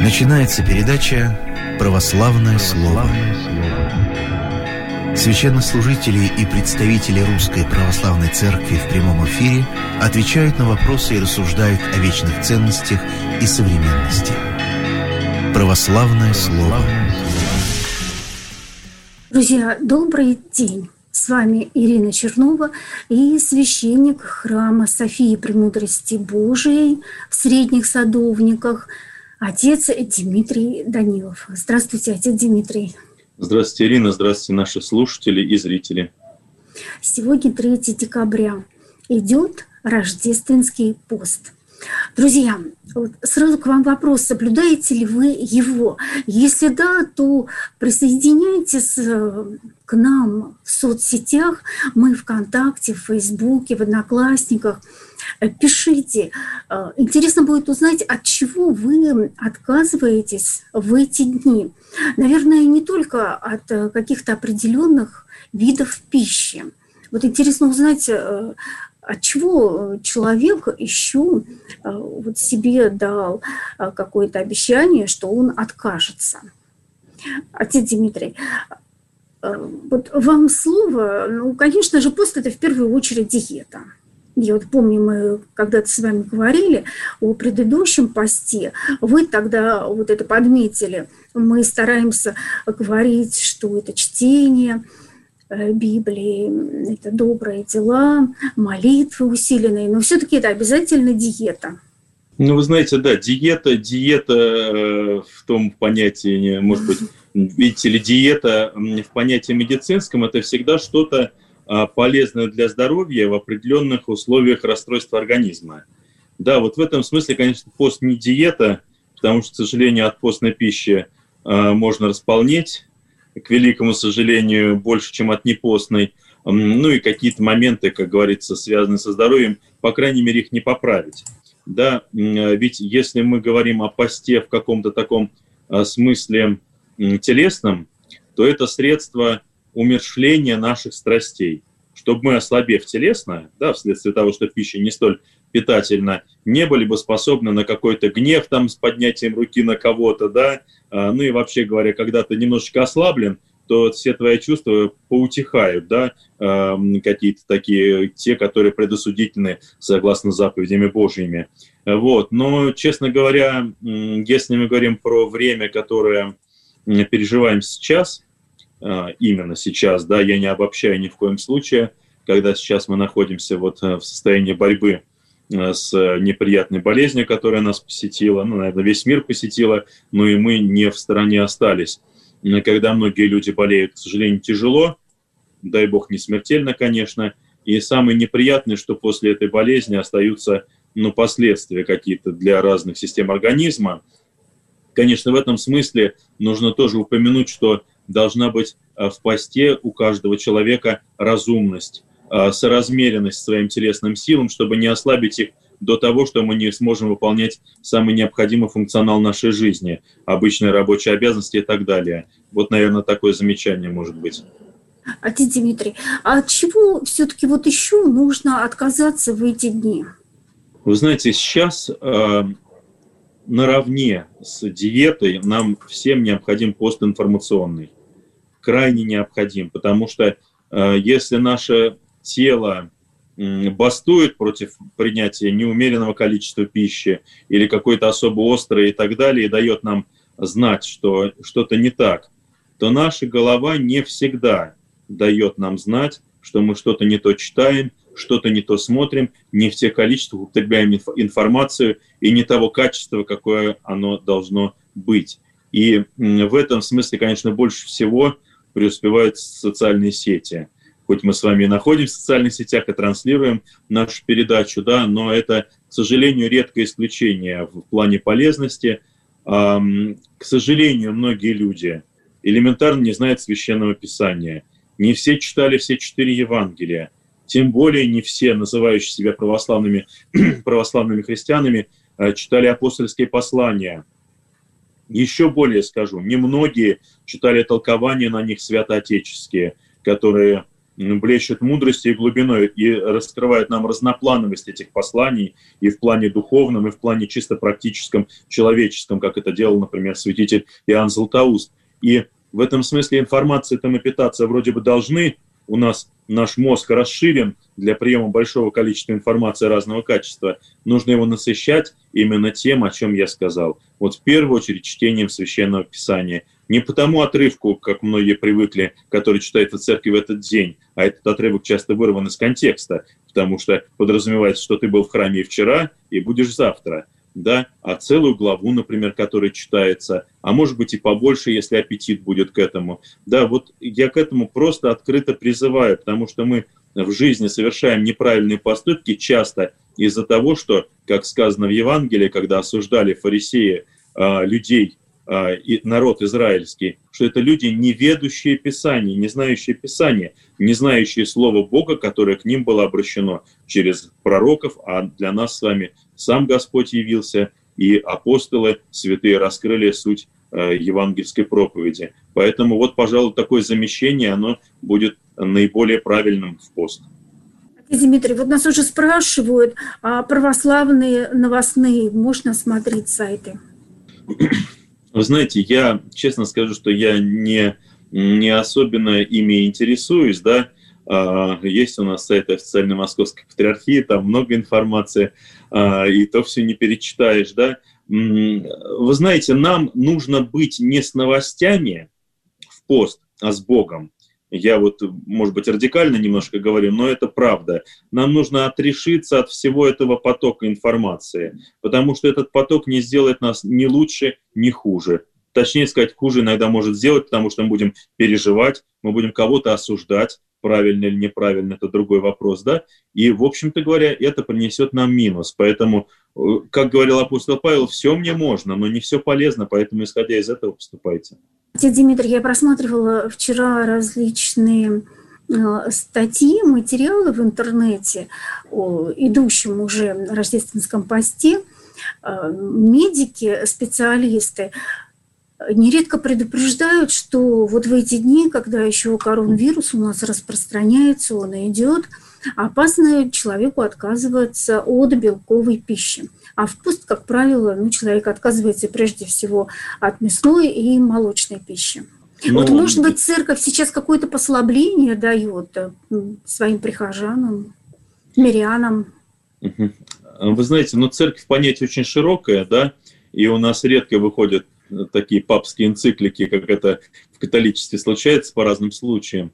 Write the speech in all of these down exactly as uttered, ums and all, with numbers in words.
Начинается передача «Православное слово». Священнослужители и представители Русской Православной Церкви в прямом эфире отвечают на вопросы и рассуждают о вечных ценностях и современности. «Православное слово». Друзья, добрый день! С вами Ирина Чернова и священник храма Софии Премудрости Божией в Средних Садовниках, отец Дмитрий Данилов. Здравствуйте, отец Дмитрий. Здравствуйте, Ирина. Здравствуйте, наши слушатели и зрители. Сегодня третьего декабря. Идет рождественский пост. Друзья, вот сразу к вам вопрос, соблюдаете ли вы его? Если да, то присоединяйтесь к нам в соцсетях, мы ВКонтакте, в Фейсбуке, в Одноклассниках. Пишите. Интересно будет узнать, от чего вы отказываетесь в эти дни. Наверное, не только от каких-то определенных видов пищи. Вот интересно узнать, от чего человек еще вот себе дал какое-то обещание, что он откажется. Отец Дмитрий, вот вам слово. Ну, конечно же, пост – это в первую очередь диета. Я вот помню, мы когда-то с вами говорили о предыдущем посте, вы тогда вот это подметили. Мы стараемся говорить, что это чтение Библии, это добрые дела, молитвы усиленные, но все-таки это обязательно диета. Ну, вы знаете, да, диета, диета э, в том понятии, может быть, видите ли, диета в понятии медицинском – это всегда что-то э, полезное для здоровья в определенных условиях расстройства организма. Да, вот в этом смысле, конечно, пост не диета, потому что, к сожалению, от постной пищи э, можно располнеть, к великому сожалению, больше, чем от непостной. Ну и какие-то моменты, как говорится, связанные со здоровьем, по крайней мере, их не поправить. Да, ведь если мы говорим о посте в каком-то таком смысле телесном, то это средство умерщвления наших страстей. Чтобы мы, ослабев телесно, да, вследствие того, что пища не столь питательна, не были бы способны на какой-то гнев там, с поднятием руки на кого-то, да, ну и вообще говоря, когда ты немножечко ослаблен, то все твои чувства поутихают, да, какие-то такие, те, которые предосудительны согласно заповедями Божьими. Вот. Но, честно говоря, если мы говорим про время, которое переживаем сейчас, именно сейчас, да, я не обобщаю ни в коем случае, когда сейчас мы находимся вот в состоянии борьбы с неприятной болезнью, которая нас посетила, ну, наверное, весь мир посетила, но и мы не в стороне остались. Когда многие люди болеют, к сожалению, тяжело, дай бог не смертельно, конечно, и самое неприятное, что после этой болезни остаются, ну, последствия какие-то для разных систем организма. Конечно, в этом смысле нужно тоже упомянуть, что должна быть в посте у каждого человека разумность, соразмеренность своим телесным силам, чтобы не ослабить их до того, что мы не сможем выполнять самый необходимый функционал нашей жизни, обычные рабочие обязанности и так далее. Вот, наверное, такое замечание может быть. Отец Дмитрий, а от чего все-таки вот еще нужно отказаться в эти дни? Вы знаете, сейчас э, наравне с диетой нам всем необходим пост информационный. Крайне необходим, потому что э, если наше тело бастует против принятия неумеренного количества пищи или какой-то особо острой и так далее, и дает нам знать, что что-то не так, то наша голова не всегда дает нам знать, что мы что-то не то читаем, что-то не то смотрим, не в тех количествах употребляем информацию и не того качества, какое оно должно быть. И в этом смысле, конечно, больше всего преуспевают социальные сети. Хоть мы с вами и находимся в социальных сетях и транслируем нашу передачу, да, но это, к сожалению, редкое исключение в плане полезности. К сожалению, многие люди элементарно не знают Священного Писания. Не все читали все четыре Евангелия. Тем более не все, называющие себя православными, православными христианами, читали апостольские послания. Еще более скажу, немногие читали толкования на них святоотеческие, которые блещут мудростью и глубиной и раскрывают нам разноплановость этих посланий и в плане духовном, и в плане чисто практическом, человеческом, как это делал, например, святитель Иоанн Златоуст. И в этом смысле информацией-то мы питаться вроде бы должны. У нас наш мозг расширен для приема большого количества информации разного качества. Нужно его насыщать именно тем, о чем я сказал. Вот в первую очередь чтением Священного Писания. Не по тому отрывку, как многие привыкли, который читает в церкви в этот день, а этот отрывок часто вырван из контекста, потому что подразумевается, что ты был в храме и вчера, и будешь завтра. Да, а целую главу, например, которая читается, а может быть и побольше, если аппетит будет к этому. Да, вот я к этому просто открыто призываю, потому что мы в жизни совершаем неправильные поступки часто из-за того, что, как сказано в Евангелии, когда осуждали фарисеи э, людей, э, и народ израильский, что это люди, не ведущие Писание, не знающие Писание, не знающие Слово Бога, которое к ним было обращено через пророков, а для нас с вами сам Господь явился, и апостолы святые раскрыли суть э, евангельской проповеди. Поэтому вот, пожалуй, такое замещение, оно будет наиболее правильным в пост. Дмитрий, вот нас уже спрашивают, а православные новостные, можно смотреть сайты? Вы знаете, я честно скажу, что я не, не особенно ими интересуюсь, да. Есть у нас сайт официальной Московской Патриархии, там много информации, и то все не перечитаешь, да. Вы знаете, нам нужно быть не с новостями в пост, а с Богом. Я вот, может быть, радикально немножко говорю, но это правда. Нам нужно отрешиться от всего этого потока информации, потому что этот поток не сделает нас ни лучше, ни хуже. Точнее сказать, хуже иногда может сделать, потому что мы будем переживать, мы будем кого-то осуждать, правильно или неправильно, это другой вопрос, да? И, в общем-то говоря, это принесет нам минус. Поэтому, как говорил апостол Павел, все мне можно, но не все полезно, поэтому, исходя из этого, поступайте. Дмитрий, я просматривала вчера различные статьи, материалы в интернете о идущем уже рождественском посте. Медики, специалисты нередко предупреждают, что вот в эти дни, когда еще коронавирус у нас распространяется, он идет, опасно человеку отказываться от белковой пищи. А в пост, как правило, ну, человек отказывается прежде всего от мясной и молочной пищи. Но... Вот, может быть, церковь сейчас какое-то послабление дает своим прихожанам, мирянам? Вы знаете, ну, церковь понятие очень широкое, да, и у нас редко выходят такие папские энциклики, как это в католичестве случается по разным случаям.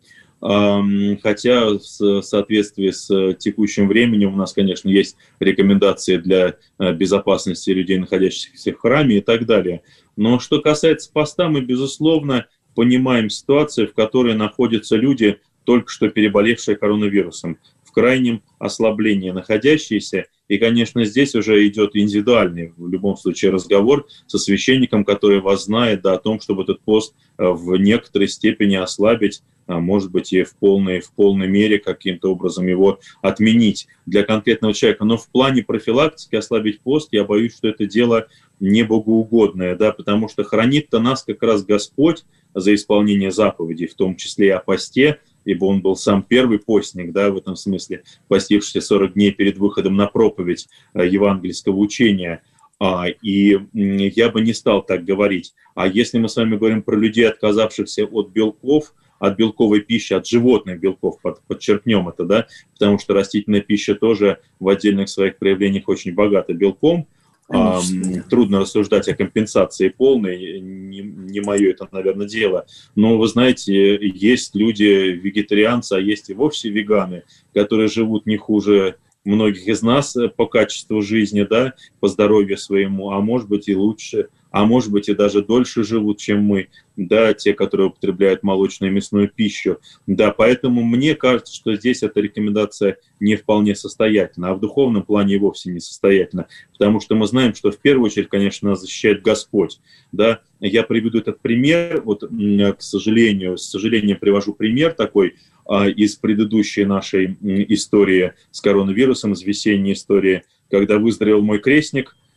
Хотя в соответствии с текущим временем у нас, конечно, есть рекомендации для безопасности людей, находящихся в храме и так далее. Но что касается поста, мы, безусловно, понимаем ситуацию, в которой находятся люди, только что переболевшие коронавирусом, в крайнем ослаблении находящиеся. И, конечно, здесь уже идет индивидуальный, в любом случае, разговор со священником, который вас знает, да, о том, чтобы этот пост в некоторой степени ослабить, а может быть, и в полной, в полной мере каким-то образом его отменить для конкретного человека. Но в плане профилактики ослабить пост, я боюсь, что это дело не богоугодное, да, потому что хранит-то нас как раз Господь за исполнение заповедей, в том числе и о посте, ибо он был сам первый постник, да, в этом смысле, постившийся сорок дней перед выходом на проповедь евангельского учения. И я бы не стал так говорить. А если мы с вами говорим про людей, отказавшихся от белков, от белковой пищи, от животных белков, подчеркнем это, да, потому что растительная пища тоже в отдельных своих проявлениях очень богата белком. А, трудно рассуждать о компенсации полной, не, не мое это, наверное, дело. Но, вы знаете, есть люди, вегетарианцы, а есть и вовсе веганы, которые живут не хуже многих из нас по качеству жизни, да, по здоровью своему, а может быть и лучше, а может быть и даже дольше живут, чем мы, да, те, которые употребляют молочную и мясную пищу. Да, поэтому мне кажется, что здесь эта рекомендация не вполне состоятельна, а в духовном плане и вовсе не состоятельна, потому что мы знаем, что в первую очередь, конечно, нас защищает Господь. Да. Я приведу этот пример, вот, к сожалению, с сожалением привожу пример такой из предыдущей нашей истории с коронавирусом, из весенней истории, когда выздоровел мой крестник,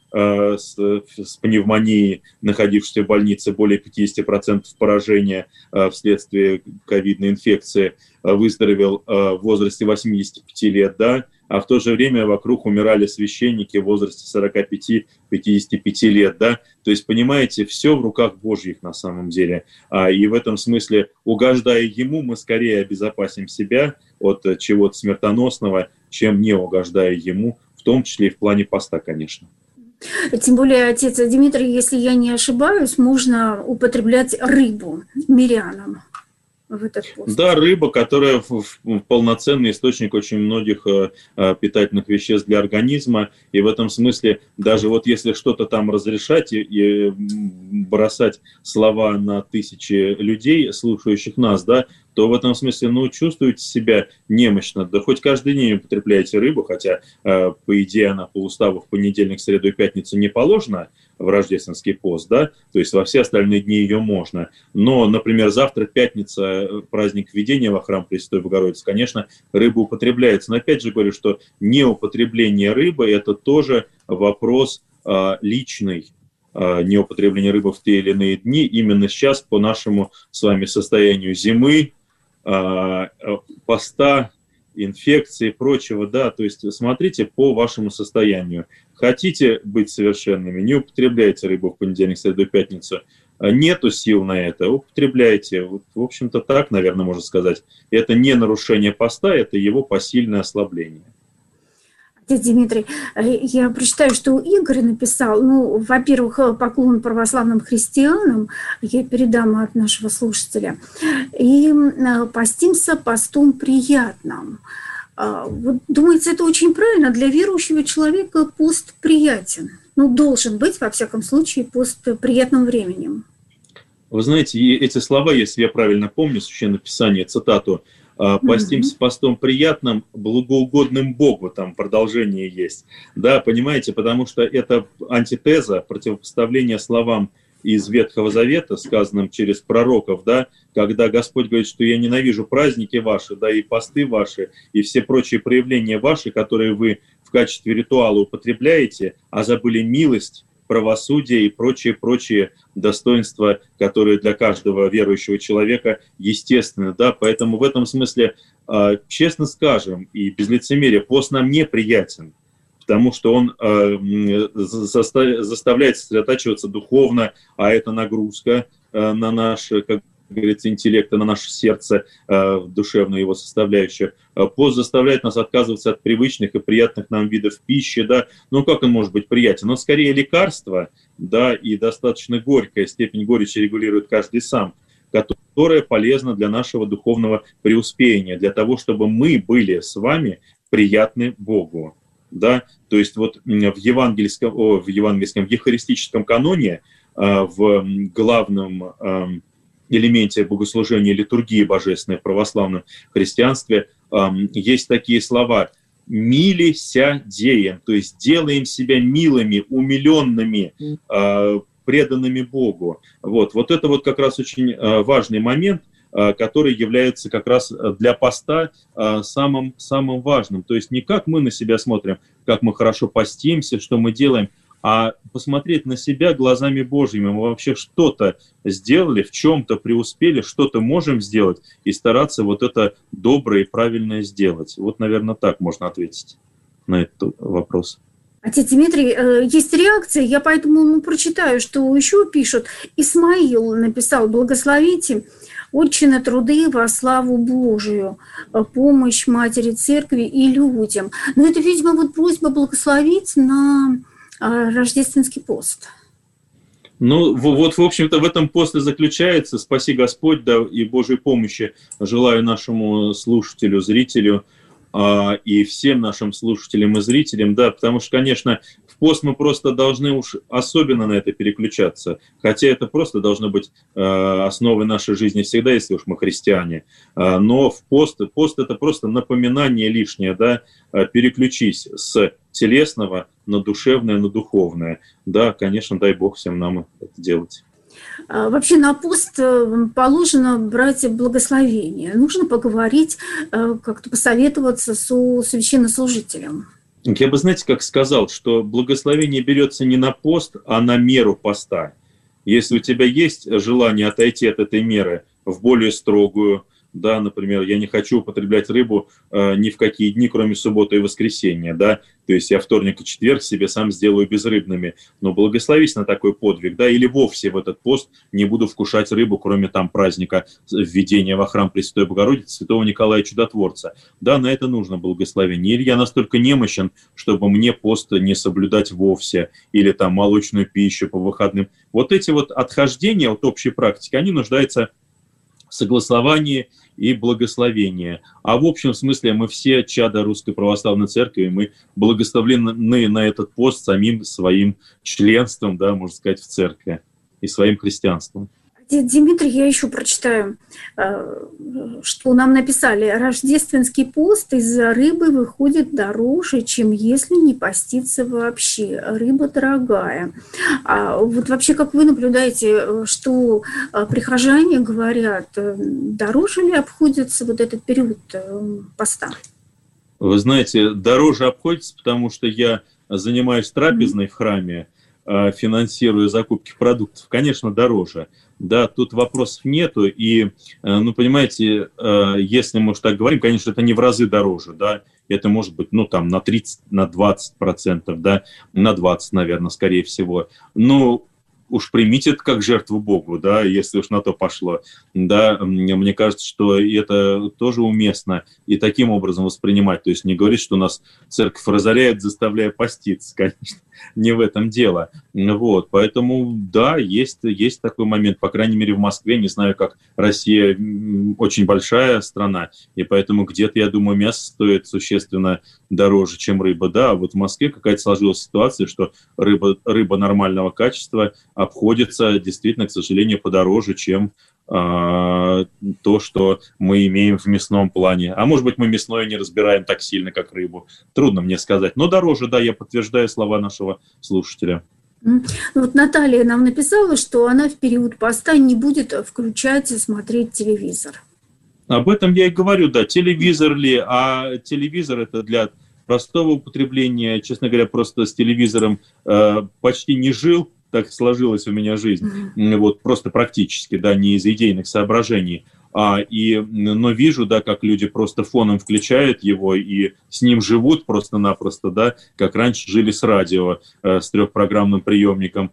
э, с, с пневмонией, находившийся в больнице, более пятьдесят процентов поражения э, вследствие ковидной инфекции, э, выздоровел э, в возрасте восьмидесяти пяти лет, да, а в то же время вокруг умирали священники в возрасте сорока пяти — пятидесяти пяти лет, да, то есть, понимаете, все в руках Божьих на самом деле, а, и в этом смысле, угождая Ему, мы скорее обезопасим себя от чего-то смертоносного, чем не угождая Ему, в том числе и в плане поста, конечно. Тем более, отец Дмитрий, если я не ошибаюсь, можно употреблять рыбу мирянам в этот пост. Да, рыба, которая в, в полноценный источник очень многих э, питательных веществ для организма, и в этом смысле даже вот если что-то там разрешать и, и бросать слова на тысячи людей, слушающих нас, да, то в этом смысле, ну, чувствуете себя немощно, да хоть каждый день употребляете рыбу, хотя, э, по идее, она по уставу в понедельник, среду и пятницу не положена в рождественский пост, да, то есть во все остальные дни ее можно. Но, например, завтра пятница, праздник введения во храм Пресвятой Богородицы, конечно, рыба употребляется. Но опять же говорю, что неупотребление рыбы – это тоже вопрос э, личный. Неупотребление рыбы в те или иные дни именно сейчас по нашему с вами состоянию зимы, поста, инфекции и прочего, да, то есть смотрите по вашему состоянию. Хотите быть совершенными, не употребляйте рыбу в понедельник, среду и пятницу. Нету сил на это, употребляйте. Вот, в общем-то, так, наверное, можно сказать. Это не нарушение поста, это его посильное ослабление. Отец Дмитрий, я прочитаю, что Игорь написал. Ну, во-первых, поклон православным христианам, я передам от нашего слушателя. И постимся постом приятным. Вот, думается, это очень правильно. Для верующего человека пост приятен. Ну, должен быть, во всяком случае, пост приятным временем. Вы знаете, эти слова, если я правильно помню, Священное Писание, цитату, «Постимся постом приятным, благоугодным Богу», там продолжение есть. Да, понимаете, потому что это антитеза, противопоставление словам из Ветхого Завета, сказанным через пророков, да, когда Господь говорит, что я ненавижу праздники ваши, да, и посты ваши, и все прочие проявления ваши, которые вы в качестве ритуала употребляете, а забыли милость, правосудие и прочие-прочие достоинства, которые для каждого верующего человека естественны. Да? Поэтому в этом смысле, честно скажем, и без лицемерия, пост нам неприятен, потому что он заставляет сосредотачиваться духовно, а это нагрузка на наш, как говорится, интеллект, на наше сердце, душевную его составляющую. Пост заставляет нас отказываться от привычных и приятных нам видов пищи, да. Ну, как он может быть приятен? Он скорее лекарство, да, и достаточно горькая, степень горечи регулирует каждый сам, которая полезна для нашего духовного преуспеяния, для того, чтобы мы были с вами приятны Богу, да. То есть вот в евангельском, о, в евангельском, в евхаристическом каноне, в главном элементе богослужения литургии божественной в православном христианстве есть такие слова: «милися деем», то есть делаем себя милыми, умиленными, преданными Богу. Вот, вот это вот как раз очень важный момент, который является как раз для поста самым, самым важным. То есть не как мы на себя смотрим, как мы хорошо постимся, что мы делаем, а посмотреть на себя глазами Божьими. Мы вообще что-то сделали, в чем-то преуспели, что-то можем сделать, и стараться вот это доброе и правильное сделать. Вот, наверное, так можно ответить на этот вопрос. Отец Дмитрий, есть реакция, я поэтому ну, прочитаю, что еще пишут. Исмаил написал: «Благословите, Отче, на труды во славу Божию, помощь Матери Церкви и людям». Но это, видимо, вот просьба благословить на рождественский пост. Ну, вот, в общем-то, в этом пост и заключается. Спаси Господь, да, и Божьей помощи желаю нашему слушателю, зрителю, а, и всем нашим слушателям и зрителям, да, потому что, конечно, в пост мы просто должны уж особенно на это переключаться, хотя это просто должно быть э, основой нашей жизни всегда, если уж мы христиане, а, но в пост, пост это просто напоминание лишнее, да, переключись с телесного на душевное, на духовное. Да, конечно, дай Бог всем нам это делать. Вообще на пост положено брать благословение. Нужно поговорить, как-то посоветоваться со священнослужителем. Я бы, знаете, как сказал, что благословение берется не на пост, а на меру поста. Если у тебя есть желание отойти от этой меры в более строгую, да, например, я не хочу употреблять рыбу э, ни в какие дни, кроме субботы и воскресенья, да, то есть я вторник и четверг себе сам сделаю безрыбными, но благословись на такой подвиг, да, или вовсе в этот пост не буду вкушать рыбу, кроме там праздника введения во храм Пресвятой Богородицы, Святого Николая Чудотворца, да, на это нужно благословение, или я настолько немощен, чтобы мне пост не соблюдать вовсе, или там молочную пищу по выходным, вот эти вот отхождения от общей практики, они нуждаются согласование и благословение. А в общем смысле мы все чада Русской Православной Церкви, мы благословлены на этот пост самим своим членством, да, можно сказать, в церкви и своим христианством. Дмитрий, я еще прочитаю, что нам написали. Рождественский пост из-за рыбы выходит дороже, чем если не поститься вообще. Рыба дорогая. А вот вообще, как вы наблюдаете, что прихожане говорят, дороже ли обходится вот этот период поста? Вы знаете, дороже обходится, потому что я занимаюсь трапезной mm-hmm. в храме, финансирую закупки продуктов. Конечно, дороже. Да, тут вопросов нету, и, ну, понимаете, если мы уж так говорим, конечно, это не в разы дороже, да, это может быть, ну, там, на тридцать, на двадцать процентов, да, на двадцать, наверное, скорее всего, но уж примите это как жертву Богу, да, если уж на то пошло, да, мне кажется, что это тоже уместно и таким образом воспринимать, то есть не говорить, что нас церковь разоряет, заставляя поститься, конечно, не в этом дело, вот, поэтому, да, есть, есть такой момент, по крайней мере, в Москве, не знаю, как Россия очень большая страна, и поэтому где-то, я думаю, мясо стоит существенно дороже, чем рыба, да, вот в Москве какая-то сложилась ситуация, что рыба, рыба нормального качества обходится действительно, к сожалению, подороже, чем а, то, что мы имеем в мясном плане. А может быть, мы мясное не разбираем так сильно, как рыбу. Трудно мне сказать. Но дороже, да, я подтверждаю слова нашего слушателя. Вот Наталья нам написала, что она в период поста не будет включать и смотреть телевизор. Об этом я и говорю, да, телевизор ли, а телевизор это для простого употребления, честно говоря, просто с телевизором э, почти не жил, так сложилась у меня жизнь, mm-hmm. вот просто практически, да, не из идейных соображений, а, и, но вижу, да, как люди просто фоном включают его и с ним живут просто-напросто, да, как раньше жили с радио, э, с трехпрограммным приемником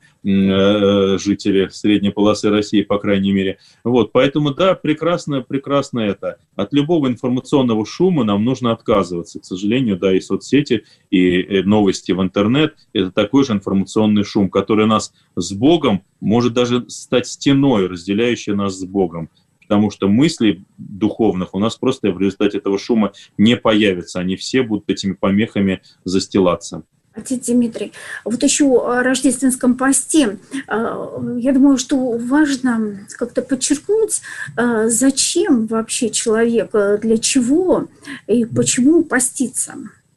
э, жители средней полосы России, по крайней мере. Вот, поэтому, да, прекрасно, прекрасно это. От любого информационного шума нам нужно отказываться. К сожалению, да, и соцсети, и новости в интернет – это такой же информационный шум, который нас с Богом может даже стать стеной, разделяющей нас с Богом. Потому что мыслей духовных у нас просто в результате этого шума не появится. Они все будут этими помехами застилаться. Отец Дмитрий, вот еще о рождественском посте. Я думаю, что важно как-то подчеркнуть, зачем вообще человек, для чего и почему поститься.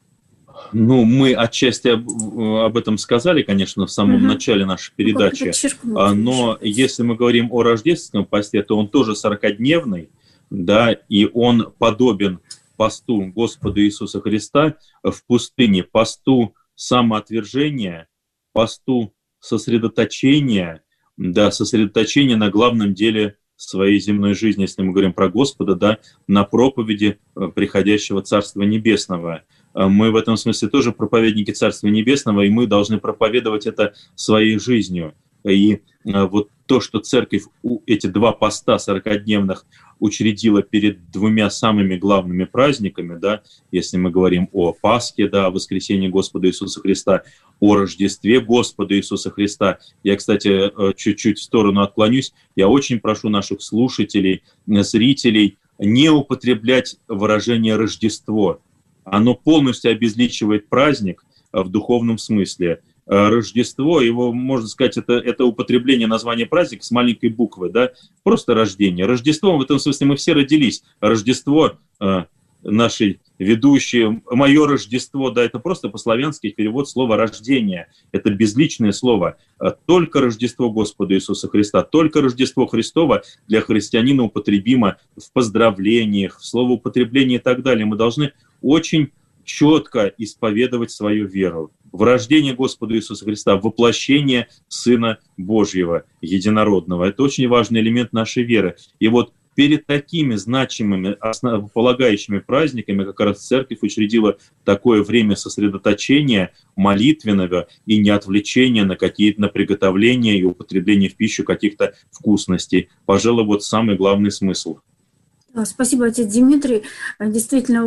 Ну, мы отчасти об, об этом сказали, конечно, в самом угу. начале нашей передачи, ну, но если мы говорим о рождественском посте, то он тоже сорокадневный, да, и он подобен посту Господа Иисуса Христа в пустыне, посту самоотвержения, посту сосредоточения, да, сосредоточения на главном деле своей земной жизни, если мы говорим про Господа, да, на проповеди приходящего Царства Небесного. Мы в этом смысле тоже проповедники Царства Небесного, и мы должны проповедовать это своей жизнью. И вот то, что церковь эти два поста сорокадневных учредила перед двумя самыми главными праздниками, да, если мы говорим о Пасхе, да, о воскресении Господа Иисуса Христа, о Рождестве Господа Иисуса Христа. Я, кстати, чуть-чуть в сторону отклонюсь. Я очень прошу наших слушателей, зрителей не употреблять выражение «Рождество». Оно полностью обезличивает праздник в духовном смысле. Рождество, его, можно сказать, это, это употребление названия праздника с маленькой буквы, да, просто рождение. Рождество, в этом смысле мы все родились. Рождество, э, наши ведущие, мое Рождество, да, это просто по-славянски перевод слова «рождение». Это безличное слово. Только Рождество Господа Иисуса Христа, только Рождество Христово для христианина употребимо в поздравлениях, в словоупотреблении и так далее. Мы должны очень четко исповедовать свою веру в рождение Господа Иисуса Христа, в воплощение Сына Божьего, единородного. Это очень важный элемент нашей веры. И вот перед такими значимыми, основополагающими праздниками как раз Церковь учредила такое время сосредоточения молитвенного и не отвлечения на какие-то на приготовление и употребление в пищу каких-то вкусностей. Пожалуй, вот самый главный смысл. Спасибо, отец Дмитрий. Действительно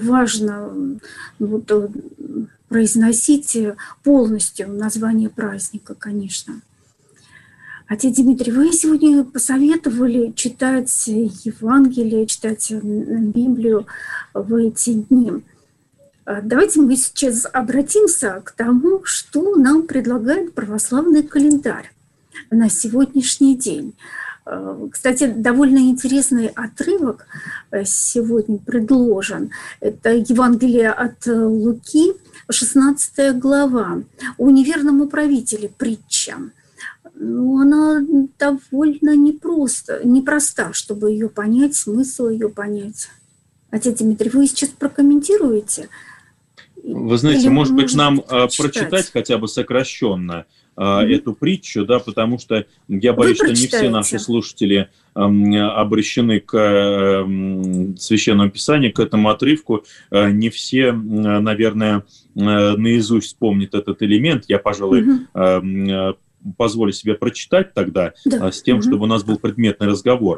важно вот, произносить полностью название праздника, конечно. Отец Дмитрий, вы сегодня посоветовали читать Евангелие, читать Библию в эти дни. Давайте мы сейчас обратимся к тому, что нам предлагает православный календарь на сегодняшний день. Кстати, довольно интересный отрывок сегодня предложен. Это Евангелие от Луки, шестнадцатая глава, о неверном управителе, притча. Ну, она довольно непросто, непроста, чтобы ее понять, смысл ее понять. Отец Дмитрий, вы сейчас прокомментируете? Вы знаете, Или может быть, нам прочитать? прочитать хотя бы сокращенно mm-hmm. эту притчу, да, потому что я боюсь, что не все наши слушатели обращены к Священному Писанию, к этому отрывку. Не все, наверное, наизусть помнят этот элемент. Я, пожалуй, mm-hmm. позволю себе прочитать тогда, да. с тем, mm-hmm. чтобы у нас был предметный разговор.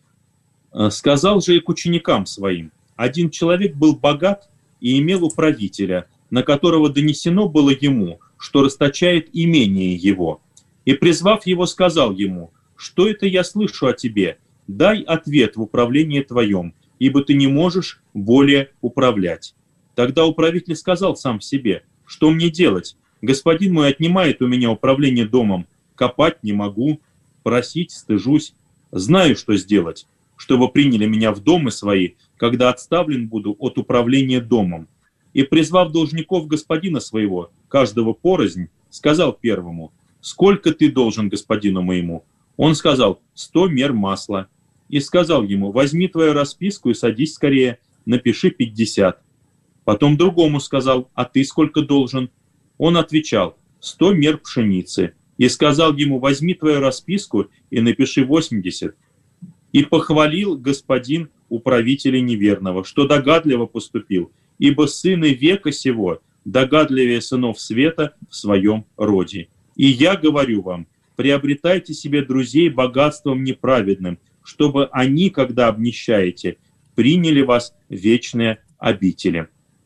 «Сказал же и к ученикам своим: один человек был богат и имел управителя, на которого донесено было ему, что расточает имение его. И, призвав его, сказал ему: что это я слышу о тебе? Дай ответ в управлении твоем, ибо ты не можешь более управлять. Тогда управитель сказал сам себе: что мне делать? Господин мой отнимает у меня управление домом, копать не могу, просить стыжусь. Знаю, что сделать, чтобы приняли меня в домы свои, когда отставлен буду от управления домом. И, призвав должников господина своего, каждого порознь, сказал первому: сколько ты должен господину моему? Он сказал: сто мер масла. И сказал ему: возьми твою расписку и садись скорее, напиши пятьдесят. Потом другому сказал: а ты сколько должен? Он отвечал: сто мер пшеницы. И сказал ему: возьми твою расписку и напиши восемьдесят. И похвалил господин управителя неверного, что догадливо поступил, ибо сыны века сего догадливее сынов света в своем роде. И я говорю вам: приобретайте себе друзей богатством неправедным, чтобы они, когда обнищаете, приняли вас в вечные обители».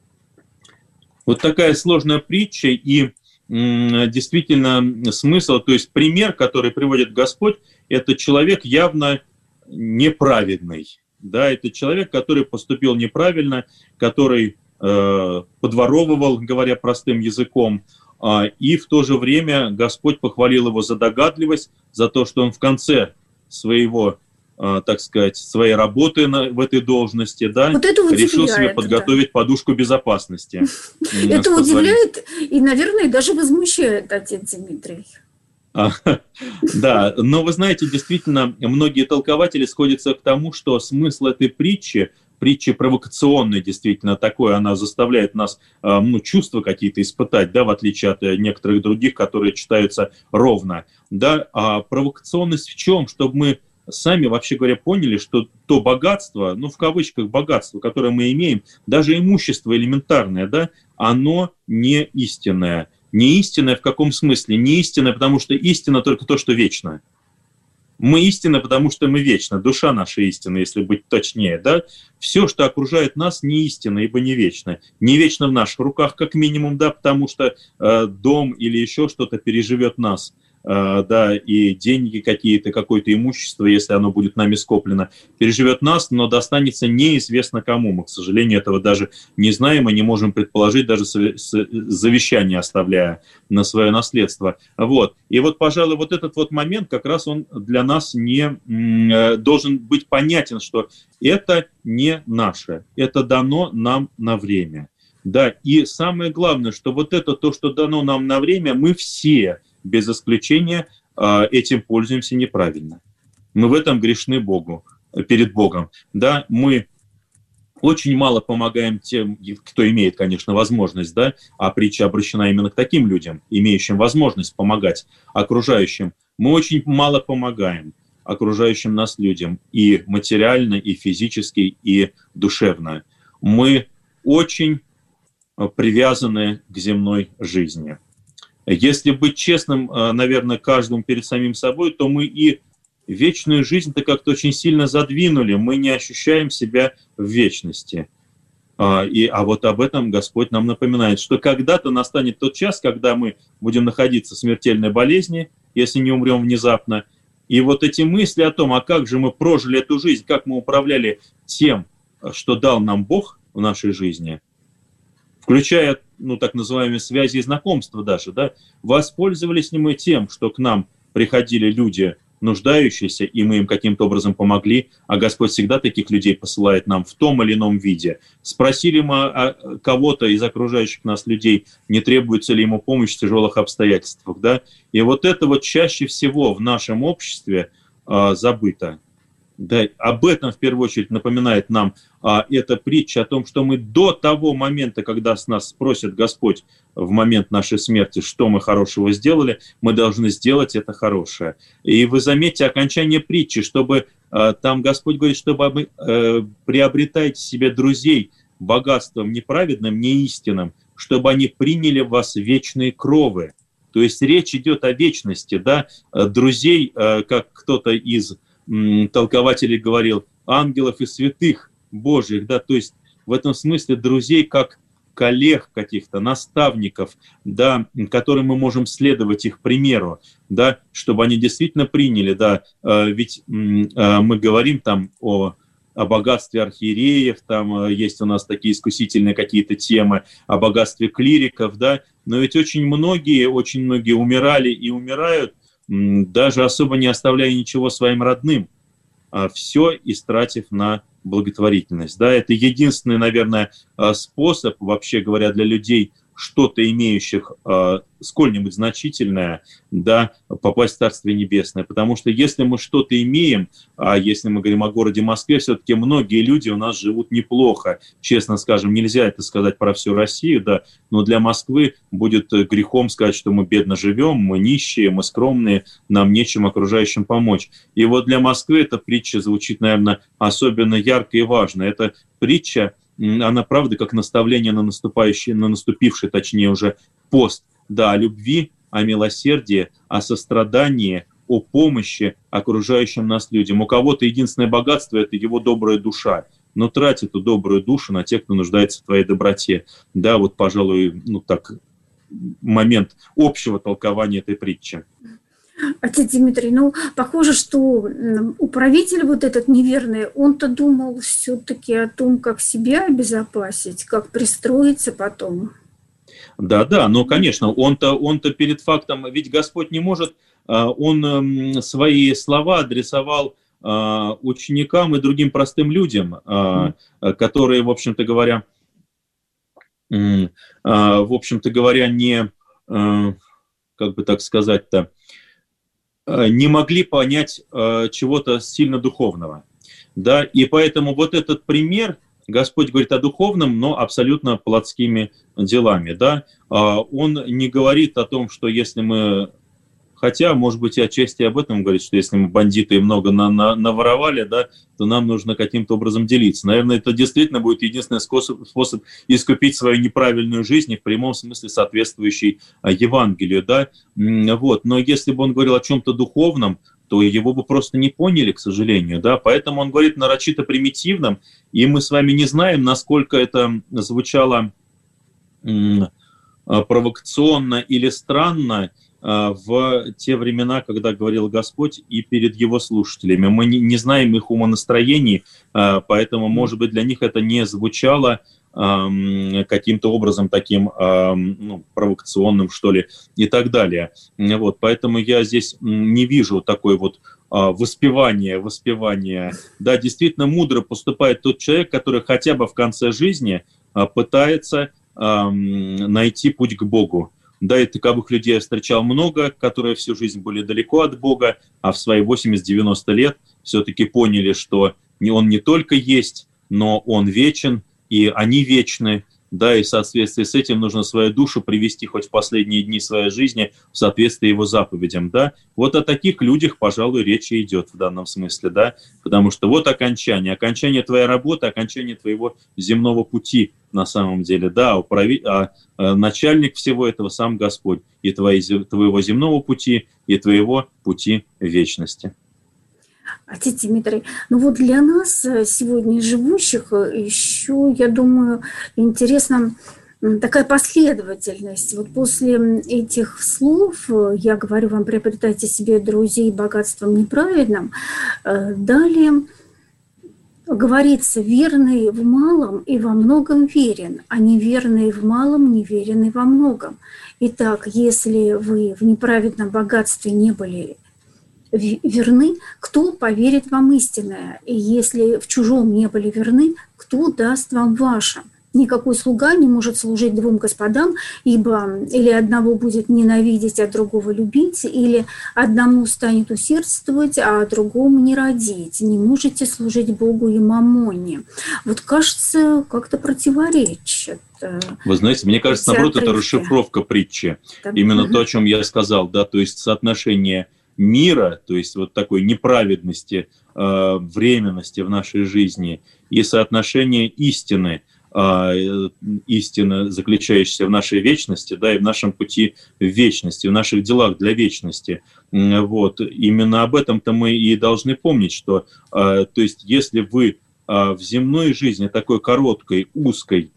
Вот такая сложная притча и м, действительно смысл, то есть пример, который приводит Господь, это человек явно неправедный. Да, это человек, который поступил неправильно, который э, подворовывал, говоря простым языком, э, и в то же время Господь похвалил его за догадливость, за то, что он в конце своего, э, так сказать, своей работы на, в этой должности, да, вот решил себе подготовить да. подушку безопасности. Это удивляет и, наверное, даже возмущает, отец Дмитрий. Да, но вы знаете, действительно, многие толкователи сходятся к тому, что смысл этой притчи, притчи провокационной, действительно, такой, она заставляет нас ну, чувства какие-то испытать, да, в отличие от некоторых других, которые читаются ровно. Да, а провокационность в чем? Чтобы мы сами, вообще говоря, поняли, что то богатство, ну, в кавычках богатство, которое мы имеем, даже имущество элементарное, да, оно не истинное. Не истинное в каком смысле? Не истинное, потому что истина только то, что вечно. Мы истинны, потому что мы вечны. Душа наша истина, если быть точнее. Да? Все, что окружает нас, не истинно, ибо не вечно. Не вечно в наших руках, как минимум, да, потому что э, дом или еще что-то переживет нас. Э, да, и деньги какие-то, какое-то имущество, если оно будет нами скоплено, переживет нас, но достанется неизвестно кому. Мы, к сожалению, этого даже не знаем и не можем предположить, даже завещание оставляя на свое наследство. Вот. И вот, пожалуй, вот этот вот момент как раз он для нас не должен быть понятен, что это не наше, это дано нам на время. Да, и самое главное, что вот это то, что дано нам на время, мы все без исключения этим пользуемся неправильно. Мы в этом грешны Богу, перед Богом. Да, мы очень мало помогаем тем, кто имеет, конечно, возможность, да, а притча обращена именно к таким людям, имеющим возможность помогать окружающим. Мы очень мало помогаем окружающим нас людям и материально, и физически, и душевно. Мы очень привязаны к земной жизни. Если быть честным, наверное, каждому перед самим собой, то мы и вечную жизнь-то как-то очень сильно задвинули, мы не ощущаем себя в вечности. И, а вот об этом Господь нам напоминает, что когда-то настанет тот час, когда мы будем находиться в смертельной болезни, если не умрем внезапно. И вот эти мысли о том, а как же мы прожили эту жизнь, как мы управляли тем, что дал нам Бог в нашей жизни, включая, ну, так называемые связи и знакомства даже, да, воспользовались ли мы тем, что к нам приходили люди нуждающиеся, и мы им каким-то образом помогли, а Господь всегда таких людей посылает нам в том или ином виде. Спросили мы о кого-то из окружающих нас людей, не требуется ли ему помощь в тяжелых обстоятельствах, да? И вот это вот чаще всего в нашем обществе а, забыто. Да, об этом в первую очередь напоминает нам а, эта притча о том, что мы до того момента, когда с нас спросит Господь в момент нашей смерти, что мы хорошего сделали, мы должны сделать это хорошее. И вы заметьте окончание притчи, чтобы а, там Господь говорит, чтобы вы а, приобретайте себе друзей богатством неправедным, неистинным, чтобы они приняли в вас вечные кровы. То есть речь идет о вечности, да, друзей, а, как кто-то из толкователей говорил, ангелов и святых Божьих, да, то есть в этом смысле друзей как коллег каких-то, наставников, да, которым мы можем следовать их примеру, да, чтобы они действительно приняли, да, ведь мы говорим там о, о богатстве архиереев, там есть у нас такие искусительные какие-то темы, о богатстве клириков, да, но ведь очень многие, очень многие умирали и умирают, даже особо не оставляя ничего своим родным, а все истратив на благотворительность. Да, это единственный, наверное, способ, вообще говоря, для людей, что-то имеющих э, сколь-нибудь значительное, да, попасть в Царствие Небесное. Потому что если мы что-то имеем, а если мы говорим о городе Москве, все-таки многие люди у нас живут неплохо. Честно скажем, нельзя это сказать про всю Россию, да, но для Москвы будет грехом сказать, что мы бедно живем, мы нищие, мы скромные, нам нечем окружающим помочь. И вот для Москвы эта притча звучит, наверное, особенно ярко и важно. Это притча, она, правда, как наставление на наступающий, на наступивший, точнее, уже пост, да, о любви, о милосердии, о сострадании, о помощи окружающим нас людям. У кого-то единственное богатство – это его добрая душа, но трать эту добрую душу на тех, кто нуждается в твоей доброте. Да, вот, пожалуй, ну так, момент общего толкования этой притчи. Отец Дмитрий, ну, похоже, что управитель вот этот неверный, он-то думал все-таки о том, как себя обезопасить, как пристроиться потом. Да, да, но, конечно, он-то, он-то перед фактом, ведь Господь не может, он свои слова адресовал ученикам и другим простым людям, которые, в общем-то говоря, в общем-то говоря, не, как бы так сказать-то, не могли понять э, чего-то сильно духовного. Да? И поэтому вот этот пример, Господь говорит о духовном, но абсолютно плотскими делами. Да? А он не говорит о том, что если мы, хотя, может быть, и отчасти об этом говорит, что если мы бандиты и много на, на, наворовали, да, то нам нужно каким-то образом делиться. Наверное, это действительно будет единственный способ, способ искупить свою неправильную жизнь, в прямом смысле соответствующий Евангелию. Да? Вот. Но если бы он говорил о чем-то духовном, то его бы просто не поняли, к сожалению. Да? Поэтому он говорит нарочито примитивным, и мы с вами не знаем, насколько это звучало м- провокационно или странно в те времена, когда говорил Господь и перед его слушателями. Мы не, не знаем их умонастроений, поэтому, может быть, для них это не звучало каким-то образом таким, ну, провокационным, что ли, и так далее. Вот, поэтому я здесь не вижу такой вот воспевания, воспевания. Да, действительно мудро поступает тот человек, который хотя бы в конце жизни пытается найти путь к Богу. Да, и таковых людей я встречал много, которые всю жизнь были далеко от Бога, а в свои восемьдесят-девяносто лет все-таки поняли, что он не только есть, но Он вечен, и они вечны, да, и в соответствии с этим нужно свою душу привести хоть в последние дни своей жизни в соответствии Его заповедям, да. Вот о таких людях, пожалуй, речь и идет в данном смысле, да, потому что вот окончание, окончание твоей работы, окончание твоего земного пути на самом деле, да, управи... а, а начальник всего этого сам Господь, и твои... твоего земного пути, и твоего пути вечности. Отец Дмитрий, ну вот для нас, сегодня живущих, еще, я думаю, интересна такая последовательность. Вот после этих слов, я говорю вам, приобретайте себе друзей богатством неправедным, далее говорится, верный в малом и во многом верен, а неверный в малом, неверенный во многом. Итак, если вы в неправедном богатстве не были верны, кто поверит вам истинное? И если в чужом не были верны, кто даст вам ваше? Никакой слуга не может служить двум господам, ибо или одного будет ненавидеть, а другого любить, или одному станет усердствовать, а другому не родить. Не можете служить Богу и мамоне. Вот кажется, как-то противоречит. Вы знаете, мне кажется, наоборот, это расшифровка притчи. Так, Именно угу. то, о чем я сказал, да, то есть соотношение мира, то есть вот такой неправедности, э, временности в нашей жизни и соотношение истины, э, истины, заключающейся в нашей вечности, да, и в нашем пути в вечности, в наших делах для вечности. Вот. Именно об этом-то мы и должны помнить, что, э, то есть если вы э, в земной жизни, такой короткой, узкой,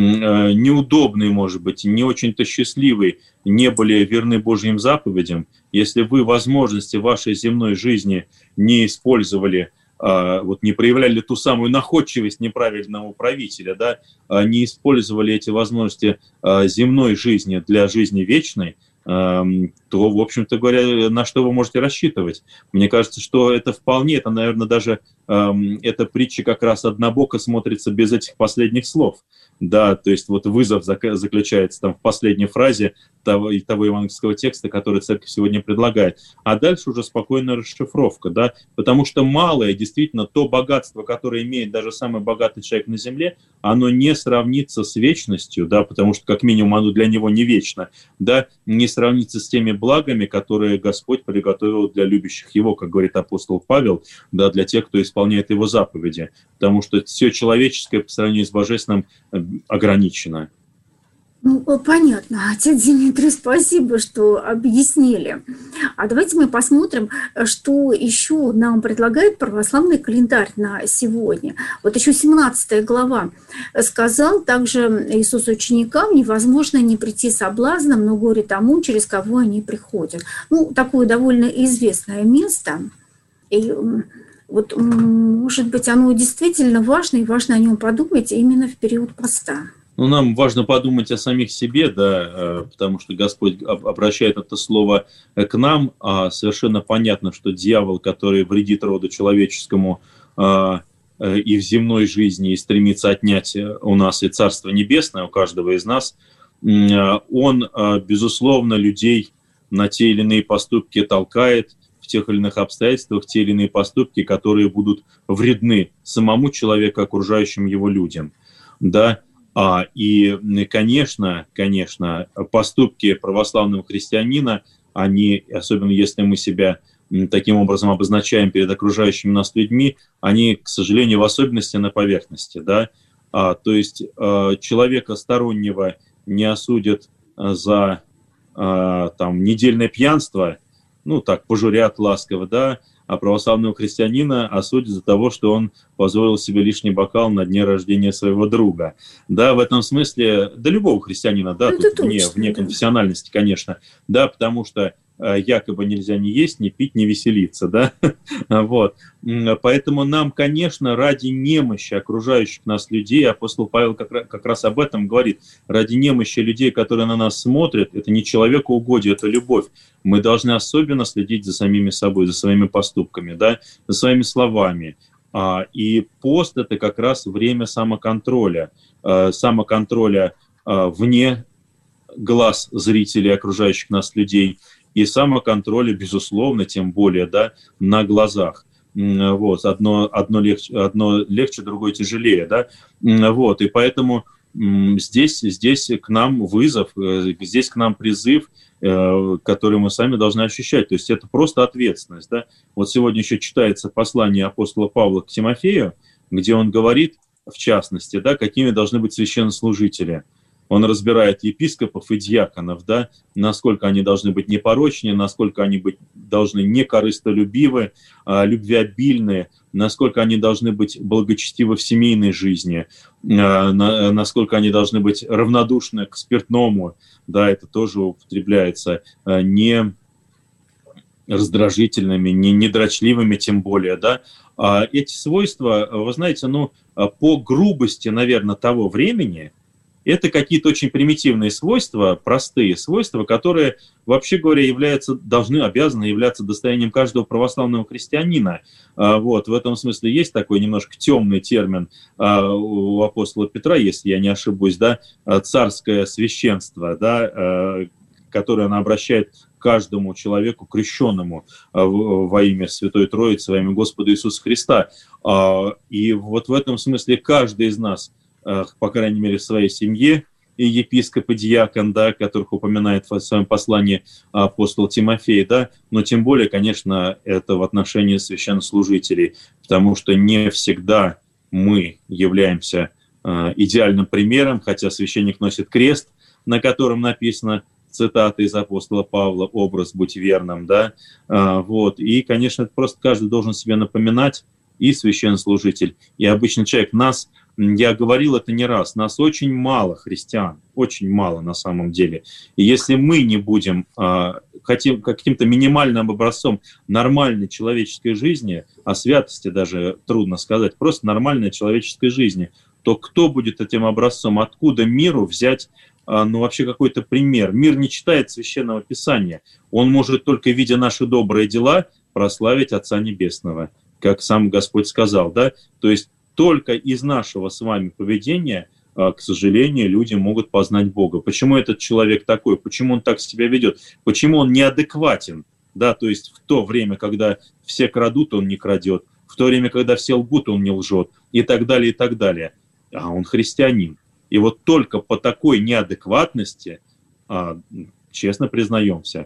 неудобный, может быть, не очень-то счастливый, не были верны Божьим заповедям, если вы возможности вашей земной жизни не использовали, вот не проявляли ту самую находчивость неправильного правителя, да, не использовали эти возможности земной жизни для жизни вечной, то, в общем-то говоря, на что вы можете рассчитывать? Мне кажется, что это вполне, это, наверное, даже эта притча как раз однобоко смотрится без этих последних слов. Да, то есть вот вызов заключается там в последней фразе того, того евангельского текста, который церковь сегодня предлагает. А дальше уже спокойная расшифровка, да, потому что малое, действительно, то богатство, которое имеет даже самый богатый человек на земле, оно не сравнится с вечностью, да, потому что как минимум оно для него не вечно, да, не сравнится с теми благами, которые Господь приготовил для любящих Его, как говорит апостол Павел, да, для тех, кто исполняет Его заповеди, потому что все человеческое по сравнению с божественным ограничено. Ну, понятно. Отец Дмитрий, спасибо, что объяснили. А давайте мы посмотрим, что еще нам предлагает православный календарь на сегодня. Вот еще семнадцатая глава сказал также Иисус ученикам: невозможно не прийти соблазном, но горе тому, через кого они приходят. Ну, такое довольно известное место. И вот, может быть, оно действительно важно, и важно о нем подумать именно в период поста. Ну, нам важно подумать о самих себе, да, потому что Господь обращает это слово к нам. А совершенно понятно, что дьявол, который вредит роду человеческому и в земной жизни, и стремится отнять у нас и Царство Небесное, у каждого из нас, он, безусловно, людей на те или иные поступки толкает, в тех или иных обстоятельствах, те или иные поступки, которые будут вредны самому человеку, окружающим его людям, да. А, и, конечно, конечно, поступки православного христианина, они, особенно если мы себя таким образом обозначаем перед окружающими нас людьми, они, к сожалению, в особенности на поверхности, да. А, то есть а, человека стороннего не осудят за а, там, недельное пьянство, ну так, пожурят ласково, да, а православного христианина осудят за того, что он позволил себе лишний бокал на дне рождения своего друга. Да, в этом смысле, да любого христианина, да, это тут вне, вне конфессиональности, конечно, да, потому что якобы нельзя ни есть, ни пить, ни веселиться, да, вот. Поэтому нам, конечно, ради немощи окружающих нас людей, апостол Павел как раз, как раз об этом говорит, ради немощи людей, которые на нас смотрят, это не человекоугодие, это любовь. Мы должны особенно следить за самими собой, за своими поступками, да, за своими словами. И пост – это как раз время самоконтроля, самоконтроля вне глаз зрителей, окружающих нас людей, и самоконтроля, безусловно, тем более, да, на глазах. вот, одно, одно, легче, одно легче, другое тяжелее, да, вот, и поэтому здесь, здесь к нам вызов, здесь к нам призыв, который мы сами должны ощущать, то есть это просто ответственность, да. Вот сегодня еще читается послание апостола Павла к Тимофею, где он говорит, в частности, да, какими должны быть священнослужители. Он разбирает епископов и диаконов, да, насколько они должны быть непорочны, насколько они быть, должны не корыстолюбивы, а любвеобильны, насколько они должны быть благочестивы в семейной жизни, а, на, насколько они должны быть равнодушны к спиртному, да, это тоже употребляется, а, не раздражительными, не недрочливыми тем более, да. А эти свойства, вы знаете, ну, по грубости, наверное, того времени, это какие-то очень примитивные свойства, простые свойства, которые, вообще говоря, являются, должны, обязаны являться достоянием каждого православного христианина. Вот, в этом смысле есть такой немножко темный термин у апостола Петра, если я не ошибусь, да, царское священство, да, которое она обращает к каждому человеку крещенному во имя Святой Троицы, во имя Господа Иисуса Христа. И вот в этом смысле каждый из нас, по крайней мере, в своей семье, и епископ, и диакон, да, которых упоминает в своем послании апостол Тимофей, да, но тем более, конечно, это в отношении священнослужителей, потому что не всегда мы являемся идеальным примером, хотя священник носит крест, на котором написано цитата из апостола Павла «Образ будь верным», да, вот, и, конечно, это просто каждый должен себе напоминать, и священнослужитель, и обычный человек. Нас, я говорил это не раз, нас очень мало христиан, очень мало на самом деле. И если мы не будем а, хотим, каким-то минимальным образцом нормальной человеческой жизни, о святости даже трудно сказать, просто нормальной человеческой жизни, то кто будет этим образцом? Откуда миру взять а, ну, вообще какой-то пример? Мир не читает Священного Писания. Он может только, видя наши добрые дела, прославить Отца Небесного, как сам Господь сказал, да, то есть только из нашего с вами поведения, к сожалению, люди могут познать Бога. Почему этот человек такой, почему он так себя ведет, почему он неадекватен, да, то есть в то время, когда все крадут, он не крадет, в то время, когда все лгут, он не лжет, и так далее, и так далее. А он христианин. И вот только по такой неадекватности, честно признаемся,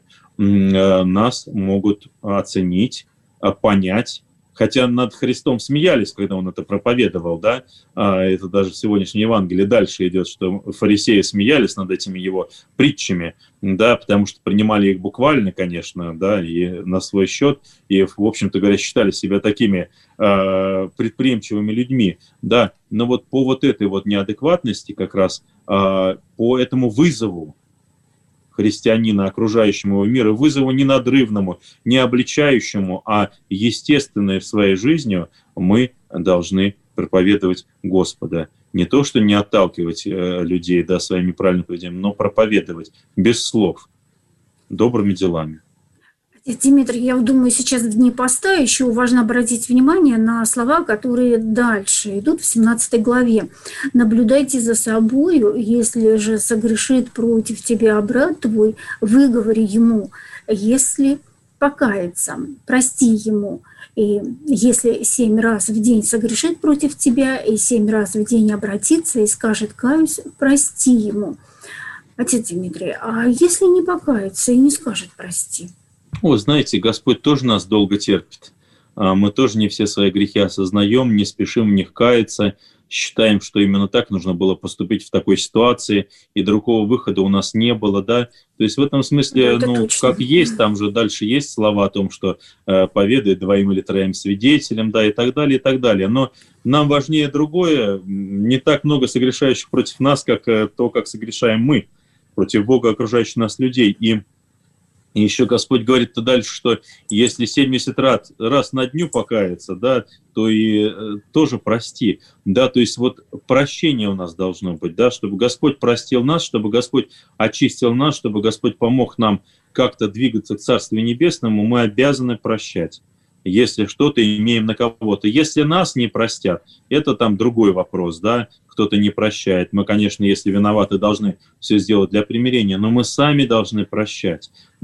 нас могут оценить, понять. Хотя над Христом смеялись, когда он это проповедовал, да, это даже в сегодняшнем Евангелии дальше идет, что фарисеи смеялись над этими его притчами, да, потому что принимали их буквально, конечно, да, и на свой счет, и, в общем-то говоря, считали себя такими э, предприимчивыми людьми, да, но вот по вот этой вот неадекватности как раз, э, по этому вызову христианина, окружающему его мира, вызову не надрывному, не обличающему, а естественной в своей жизни, мы должны проповедовать Господа. Не то, что не отталкивать э, людей, да, своим неправильным поведением, но проповедовать без слов, добрыми делами. Дмитрий, я думаю, сейчас в дни поста еще важно обратить внимание на слова, которые дальше идут в семнадцатой главе. «Наблюдайте за собою, если же согрешит против тебя брат твой, выговори ему, если покается, прости ему. И если семь раз в день согрешит против тебя, и семь раз в день обратится и скажет «каюсь», прости ему». Отец Дмитрий, а если не покается и не скажет «прости»? О, знаете, Господь тоже нас долго терпит. Мы тоже не все свои грехи осознаем, не спешим в них каяться, считаем, что именно так нужно было поступить в такой ситуации, и другого выхода у нас не было, да. То есть в этом смысле, да, ну, точно. Как есть, там же дальше есть слова о том, что э, поведай двоим или троим свидетелям, да, и так далее, и так далее. Но нам важнее другое, не так много согрешающих против нас, как э, то, как согрешаем мы против Бога, окружающих нас людей. И И еще Господь говорит-то дальше, что если семьдесят раз, раз на дню покаяться, да, то и э, тоже прости. Да, то есть вот прощение у нас должно быть, да, чтобы Господь простил нас, чтобы Господь очистил нас, чтобы Господь помог нам как-то двигаться к Царствию Небесному, мы обязаны прощать, если что-то имеем на кого-то. Если нас не простят, это там другой вопрос, да, кто-то не прощает. Мы, конечно, если виноваты, должны все сделать для примирения, но мы сами должны прощать, да.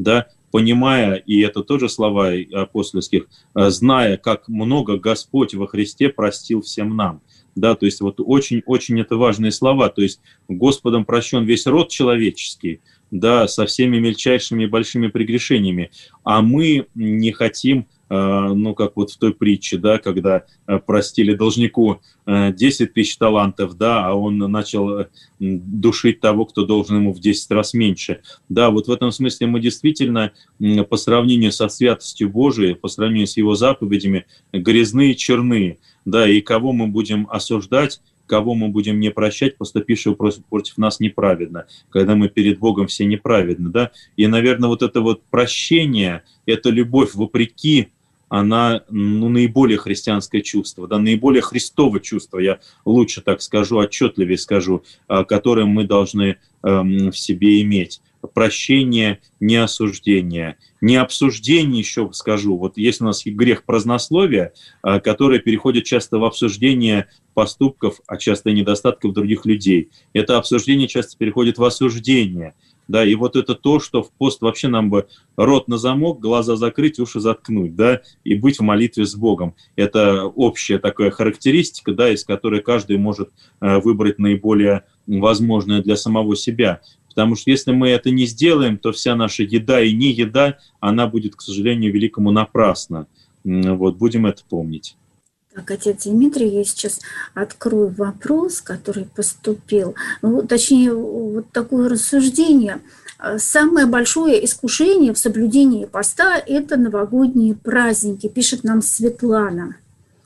понимая, и это тоже слова апостольских, зная, как много Господь во Христе простил всем нам. Да, то есть вот очень-очень это важные слова. То есть Господом прощен весь род человеческий, да, со всеми мельчайшими и большими прегрешениями. А мы не хотим, ну, как вот в той притче, да, когда простили должнику десять тысяч талантов, да, а он начал душить того, кто должен ему в десять раз меньше. Да, вот в этом смысле мы действительно по сравнению со святостью Божией, по сравнению с Его заповедями, грязны и черны. Да, и кого мы будем осуждать, кого мы будем не прощать, поступившего против нас неправедно, когда мы перед Богом все неправедны, да. И, наверное, вот это вот прощение, эта любовь вопреки, она, ну, наиболее христианское чувство, да, наиболее Христово чувство, я лучше так скажу, отчетливее скажу, которое мы должны эм, в себе иметь. Прощение, не осуждение, не обсуждение, еще скажу. Вот есть у нас грех празднословия, который переходит часто в обсуждение поступков, а часто и недостатков других людей. Это обсуждение часто переходит в осуждение. Да, и вот это то, что в пост вообще нам бы рот на замок, глаза закрыть, уши заткнуть, да, и быть в молитве с Богом. Это общая такая характеристика, да, из которой каждый может выбрать наиболее возможное для самого себя. Потому что если мы это не сделаем, то вся наша еда и не еда, она будет, к сожалению, великому напрасно. Вот, будем это помнить. Так, отец Дмитрий, я сейчас открою вопрос, который поступил. Ну, точнее, вот такое рассуждение. Самое большое искушение в соблюдении поста – это новогодние праздники, пишет нам Светлана.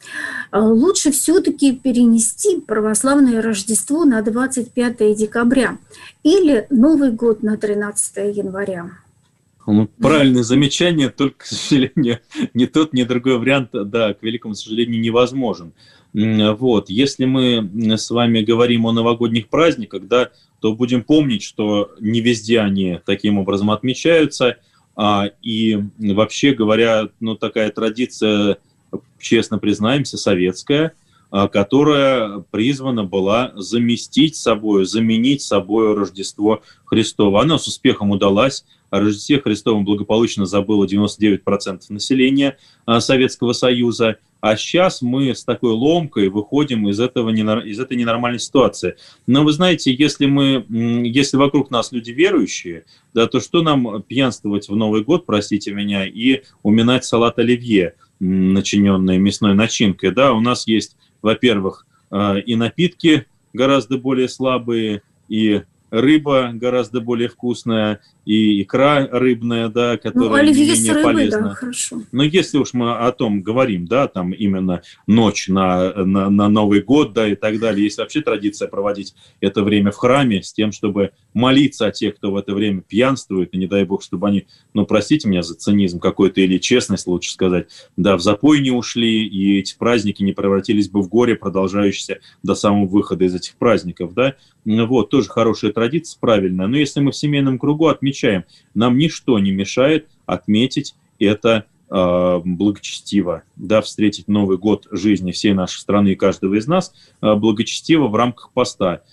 Лучше все-таки перенести православное Рождество на двадцать пятое декабря или Новый год на тринадцатое января. Ну, правильное замечание, только, к сожалению, ни тот, ни другой вариант, да, к великому сожалению, невозможен. Вот. Если мы с вами говорим о новогодних праздниках, да, то будем помнить, что не везде они таким образом отмечаются, а, и вообще говоря, ну, такая традиция, честно признаемся, советская, которая призвана была заместить собой, заменить собой Рождество Христово. Она с успехом удалась. О Рождестве Христовом благополучно забыло девяносто девять процентов населения Советского Союза. А сейчас мы с такой ломкой выходим из, этого, из этой ненормальной ситуации. Но вы знаете, если, мы, если вокруг нас люди верующие, да, то что нам пьянствовать в Новый год, простите меня, и уминать салат оливье, начиненный мясной начинкой? Да, у нас есть, во-первых, и напитки гораздо более слабые, и рыба гораздо более вкусная, и икра рыбная, да, которая ну, не менее рыбой, полезна. Да, хорошо. Но если уж мы о том говорим, да, там именно ночь на, на, на Новый год, да, и так далее, есть вообще традиция проводить это время в храме с тем, чтобы молиться о тех, кто в это время пьянствует, и не дай бог, чтобы они, ну, простите меня за цинизм какой-то, или честность, лучше сказать, да, в запой не ушли, и эти праздники не превратились бы в горе, продолжающееся до самого выхода из этих праздников, да. Вот, тоже хорошая традиция, правильная. Но если мы в семейном кругу отмечаем, нам ничто не мешает отметить это э, благочестиво, да, встретить Новый год жизни всей нашей страны и каждого из нас э, благочестиво в рамках поста.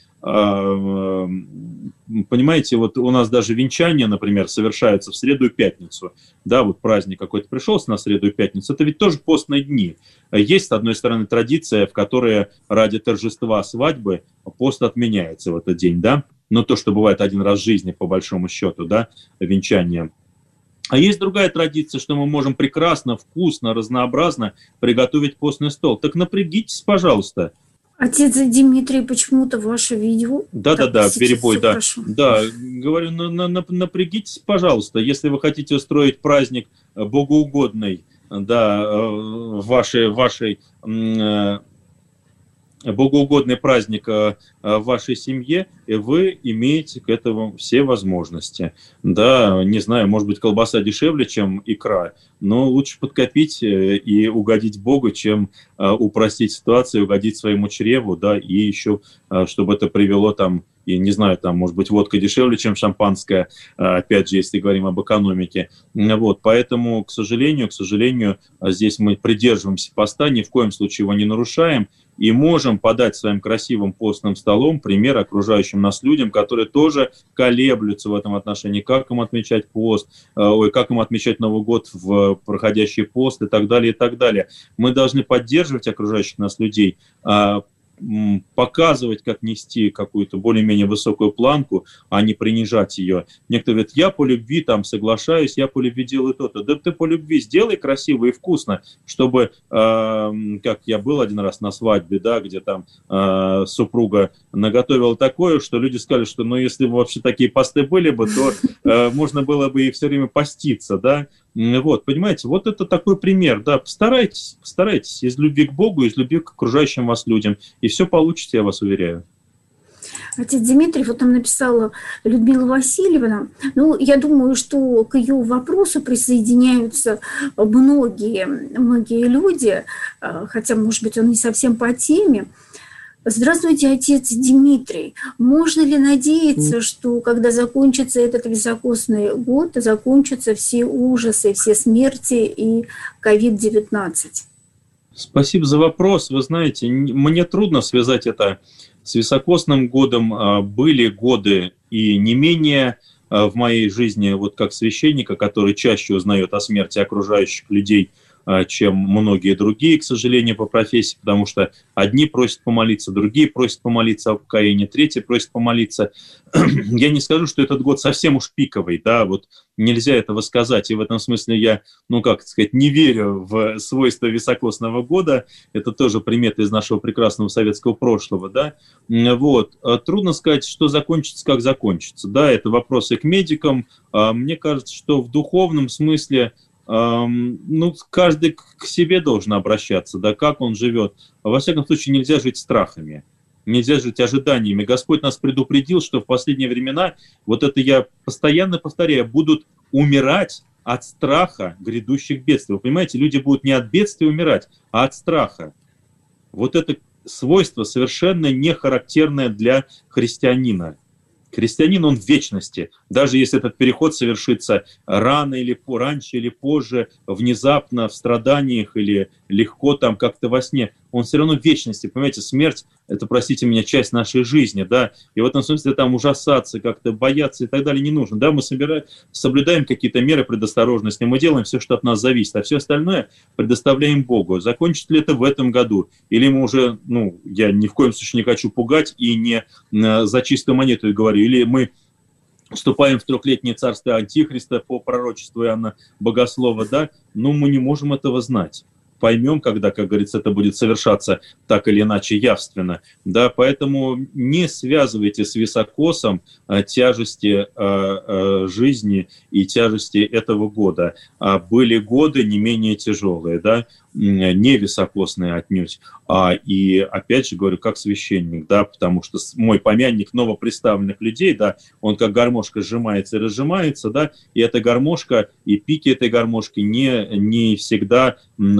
Э, понимаете, вот у нас даже венчания, например, совершаются в среду и пятницу. Да, вот праздник какой-то пришелся на среду и пятницу, это ведь тоже постные дни. Есть, с одной стороны, традиция, в которой ради торжества свадьбы пост отменяется в этот день, да, но то, что бывает один раз в жизни, по большому счету, да, венчание. А есть другая традиция, что мы можем прекрасно, вкусно, разнообразно приготовить постный стол. Так напрягитесь, пожалуйста. Отец Дмитрий, почему-то ваше видео... Да-да-да, перебой, да. Прошу. Да, говорю, на, на, напрягитесь, пожалуйста, если вы хотите устроить праздник богоугодный, да, вашей, вашей, богоугодный праздник в вашей семье, и вы имеете к этому все возможности. Да, не знаю, может быть, колбаса дешевле, чем икра, но лучше подкопить и угодить Богу, чем упростить ситуацию, угодить своему чреву, да, и еще, чтобы это привело там, и не знаю, там, может быть, водка дешевле, чем шампанское, опять же, если говорим об экономике. Вот, поэтому, к сожалению, к сожалению, здесь мы придерживаемся поста, ни в коем случае его не нарушаем, и можем подать своим красивым постным столом пример окружающим нас людям, которые тоже колеблются в этом отношении, как им отмечать пост, ой, как им отмечать Новый год в проходящий пост и так далее, и так далее. Мы должны поддерживать окружающих нас людей, показывать, как нести какую-то более-менее высокую планку, а не принижать ее. Некоторые говорят, я по любви там соглашаюсь, я по любви делаю то-то. Да ты по любви сделай красиво и вкусно, чтобы, э, как я был один раз на свадьбе, да, где там э, супруга наготовила такое, что люди сказали, что ну если бы вообще такие посты были бы, то э, можно было бы и все время поститься, да. Вот, понимаете, вот это такой пример, да, постарайтесь, постарайтесь из любви к Богу, из любви к окружающим вас людям, и все получится, я вас уверяю. Отец Дмитрий, вот там написала Людмила Васильевна, ну, я думаю, что к ее вопросу присоединяются многие, многие люди, хотя, может быть, он не совсем по теме. Здравствуйте, отец Дмитрий. Можно ли надеяться, что когда закончится этот високосный год, закончатся все ужасы, все смерти и ковид девятнадцать? Спасибо за вопрос. Вы знаете, мне трудно связать это с високосным годом. Были годы и не менее в моей жизни, вот как священника, который чаще узнает о смерти окружающих людей, чем многие другие, к сожалению, по профессии, потому что одни просят помолиться, другие просят помолиться о покаянии, третьи просят помолиться. Я не скажу, что этот год совсем уж пиковый, да, вот нельзя этого сказать, и в этом смысле я, ну, как сказать, не верю в свойства високосного года, это тоже примета из нашего прекрасного советского прошлого, да, вот. Трудно сказать, что закончится, как закончится, да, это вопросы к медикам. Мне кажется, что в духовном смысле ну, каждый к себе должен обращаться, да, как он живет. Во всяком случае, нельзя жить страхами, нельзя жить ожиданиями. Господь нас предупредил, что в последние времена, вот это я постоянно повторяю, будут умирать от страха грядущих бедствий. Вы понимаете, люди будут не от бедствия умирать, а от страха. Вот это свойство совершенно не характерное для христианина. Христианин, он в вечности. Даже если этот переход совершится рано или раньше или позже, внезапно, в страданиях или легко там как-то во сне, он все равно в вечности. Понимаете, смерть – это, простите меня, часть нашей жизни, да, и в этом смысле там ужасаться, как-то бояться и так далее не нужно. Да, мы собираем, соблюдаем какие-то меры предосторожности, мы делаем все, что от нас зависит, а все остальное предоставляем Богу. Закончится ли это в этом году? Или мы уже, ну, я ни в коем случае не хочу пугать и не за чистую монету говорю, или мы вступаем в трехлетнее царство Антихриста по пророчеству Иоанна Богослова, да, но мы не можем этого знать. Поймем, когда, как говорится, это будет совершаться так или иначе явственно. Да, поэтому не связывайте с високосом а, тяжести а, а, жизни и тяжести этого года. А были годы не менее тяжелые, да, не високосные отнюдь. А, и опять же говорю, как священник, да, потому что мой помянник новоприставленных людей, да, он как гармошка сжимается и разжимается, да, и эта гармошка, и пики этой гармошки не, не всегда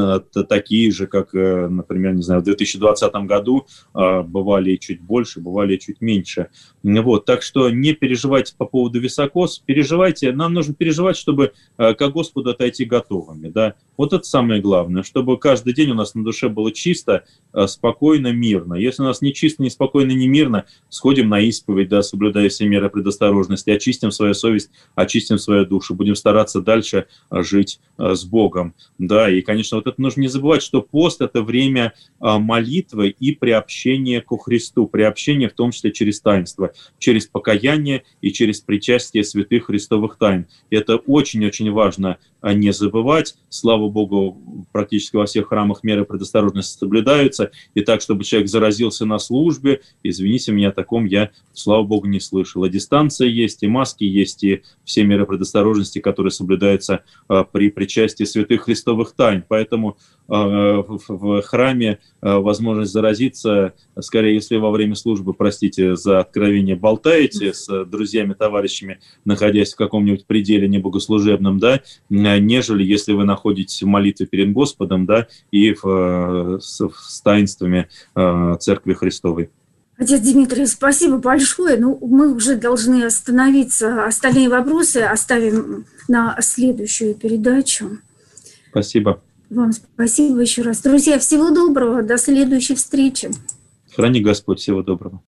такие же, как, например, не знаю, в две тысячи двадцатом году бывали чуть больше, бывали чуть меньше. Вот, так что не переживайте по поводу високос, переживайте, нам нужно переживать, чтобы к Господу отойти готовыми, да. Вот это самое главное, чтобы каждый день у нас на душе было чисто, спокойно, мирно. Если у нас не чисто, не спокойно, не мирно, сходим на исповедь, да, соблюдая все меры предосторожности, очистим свою совесть, очистим свою душу, будем стараться дальше жить с Богом, да. И, конечно, вот это нужно не забывать, что пост – это время молитвы и приобщения ко Христу, приобщения в том числе через таинство, через покаяние и через причастие святых христовых тайн. И это очень-очень важно не забывать. Слава Богу, практически во всех храмах меры предосторожности соблюдаются. И так, чтобы человек заразился на службе, извините меня, о таком я, слава Богу, не слышал. И дистанция есть, и маски есть, и все меры предосторожности, которые соблюдаются а, при причастии святых христовых тайн. Поэтому а, в, в храме а, возможность заразиться, скорее, если во время службы, простите за откровение, болтаете с друзьями, товарищами, находясь в каком-нибудь пределе небогослужебном, да, нежели если вы находитесь в молитве перед Господом, да, и в, с, с таинствами э, Церкви Христовой. Отец Дмитрий, спасибо большое. Ну, мы уже должны остановиться. Остальные вопросы оставим на следующую передачу. Спасибо. Вам спасибо еще раз. Друзья, всего доброго, до следующей встречи. Храни Господь, всего доброго.